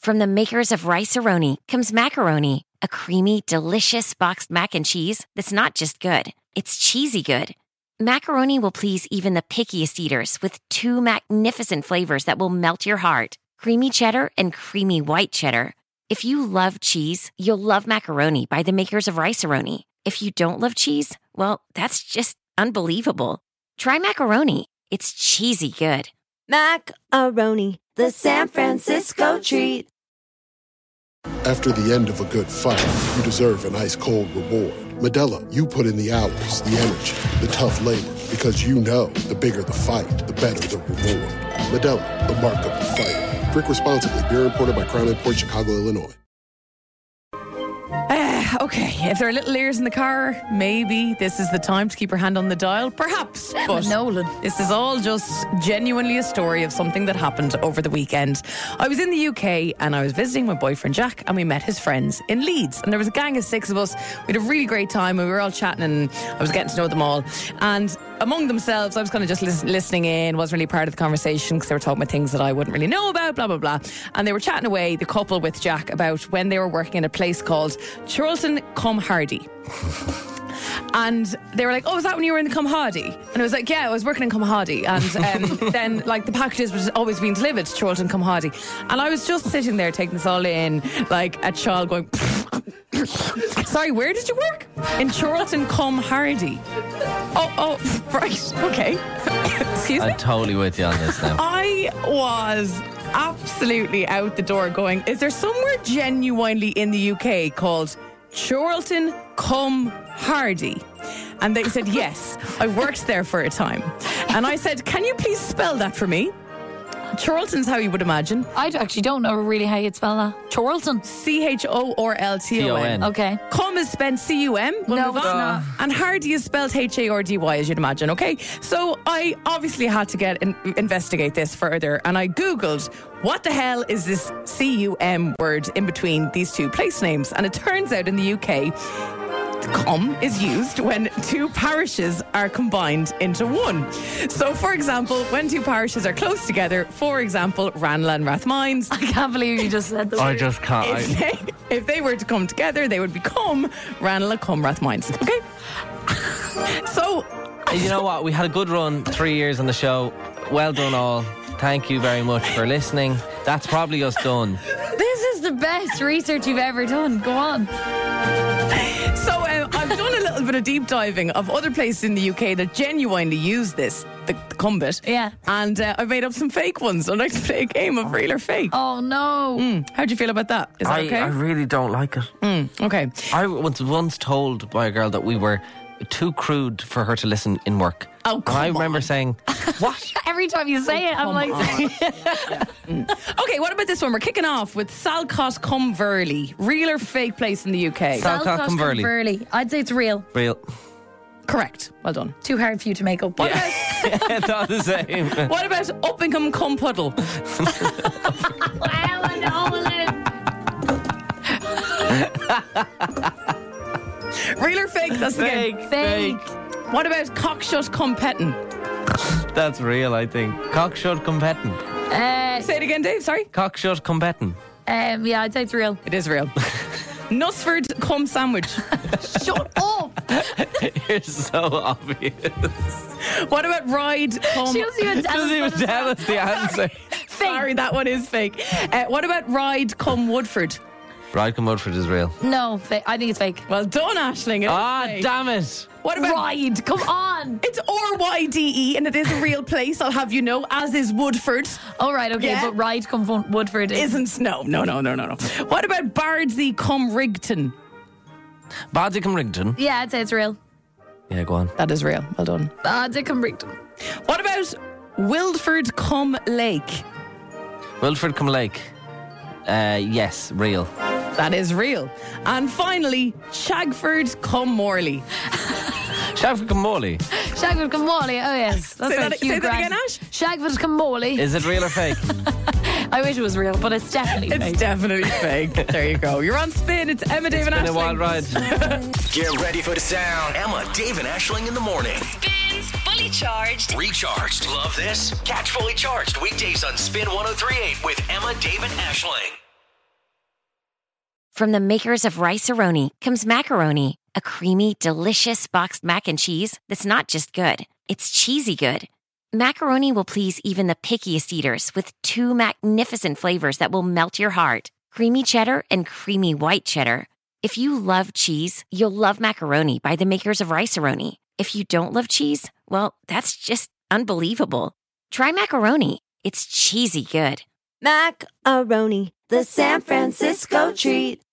From the makers of Rice-A-Roni comes Macaroni, a creamy, delicious boxed mac and cheese that's not just good, it's cheesy good. Macaroni will please even the pickiest eaters with 2 magnificent flavors that will melt your heart. Creamy cheddar and creamy white cheddar. If you love cheese, you'll love Macaroni by the makers of Rice-A-Roni. If you don't love cheese, well, that's just unbelievable. Try Macaroni. It's cheesy good. Macaroni, the San Francisco treat. After the end of a good fight, you deserve an ice-cold reward. Modelo, you put in the hours, the energy, the tough labor, because you know the bigger the fight, the better the reward. Modelo, the mark of the fighter. Drink responsibly. Beer imported by Crown Imports, Chicago, Illinois. Okay, if there are little ears in the car, maybe this is the time to keep your hand on the dial. Perhaps. But Nolan. This is all just genuinely a story of something that happened over the weekend. I was in the UK and I was visiting my boyfriend Jack, and we met his friends in Leeds. And there was a gang of 6 of us. We had a really great time. We were all chatting and I was getting to know them all. And among themselves, I was kind of just listening in, wasn't really part of the conversation because they were talking about things that I wouldn't really know about, blah, blah, blah. And they were chatting away, the couple with Jack, about when they were working in a place called Chorlton Cum Hardy. And they were like, oh, is that when you were in the Cum Hardy? And I was like, yeah, I was working in Cum Hardy. And then, like, the packages was always being delivered to Chorlton Cum Hardy. And I was just sitting there taking this all in, like a child going... Sorry, where did you work? In Chorlton Cum Hardy. Oh, right, okay. Excuse me? I'm totally with you on this now. I was absolutely out the door going, is there somewhere genuinely in the UK called Chorlton Cum Hardy? And they said, yes, I worked there for a time. And I said, can you please spell that for me? Chorlton's how you would imagine. I actually don't know really how you'd spell that. Chorlton. Chorlton. Okay. Cum is spelled C-U-M. No, it's not. And Hardy is spelled H-A-R-D-Y, as you'd imagine, okay? So I obviously had to investigate this further, and I Googled, what the hell is this C-U-M word in between these 2 place names? And it turns out in the UK, cum is used when 2 parishes are combined into one. So, for example, when 2 parishes are close together, for example, Ranelagh and Rathmines. I can't believe you just said that. I just can't. If they were to come together, they would become Ranelagh cum Rathmines. Okay? So... You know what? We had a good run, 3 years on the show. Well done all. Thank you very much for listening. That's probably us done. This is the best research you've ever done. Go on. So I've done a little bit of deep diving of other places in the UK that genuinely use this, the cum bit. Yeah. And I've made up some fake ones. I'd like to play a game of real or fake. Oh, no. How do you feel about that? Is that okay? I really don't like it. Okay. I was once told by a girl that we were too crude for her to listen in work. Oh, come I on. remember saying, what? Every time you say it, I'm like... Okay, what about this one? We're kicking off with Salcott Cum Verley. Real or fake place in the UK? Salcott Cum Verley. I'd say it's real. Real. Correct. Well done. Too hard for you to make up. What I thought the same. What about Uppingham Cum Puddle? Wow, Real or fake? That's the game. Fake. What about Cockshut Cum Pettin? That's real, I think. Cockshut cum pettin. Say it again, Dave. Sorry. Cockshut cum pettin. Yeah, I'd say it's real. It is real. Nussford Cum Sandwich. Shut up. You're so obvious. What about Ride Cum... She doesn't even tell us the answer. Sorry, that one is fake. What about Ride Cum Woodford? Ride cum Woodford is real. No, I think it's fake. Well done, Aisling. Damn it. What about Ride? Come on. It's R-Y-D-E and it is a real place, I'll have you know, as is Woodford. Oh, right, okay, Yeah. but Ride cum Woodford Isn't. No. What about Bardsey cum Rigton? Bardsey cum Rigton. Yeah, I'd say it's real. Yeah, go on. That is real. Well done. Bardsey cum Rigton. What about Wildford cum Lake? Wilford cum Lake. Yes, real. That is real. And finally, Shagford cum Morley. Shagford cum Morley. Shagford cum Morley, oh yes. That's Say right, that Hugh again, Grant. Ash. Shagford cum Morley. Is it real or fake? I wish it was real, but it's definitely fake. It's definitely fake. There you go. You're on Spin. It's Emma, Dave and It's been Aisling. a wild ride. Get ready for the sound. Emma, Dave and Aisling in the morning. Spins Fully Charged. Recharged. Love this? Catch Fully Charged weekdays on Spin 103.8 with Emma, Dave and Aisling. From the makers of Rice-A-Roni comes Macaroni, a creamy, delicious boxed mac and cheese that's not just good, it's cheesy good. Macaroni will please even the pickiest eaters with 2 magnificent flavors that will melt your heart. Creamy cheddar and creamy white cheddar. If you love cheese, you'll love Macaroni by the makers of Rice-A-Roni. If you don't love cheese, well, that's just unbelievable. Try Macaroni. It's cheesy good. Macaroni, the San Francisco treat.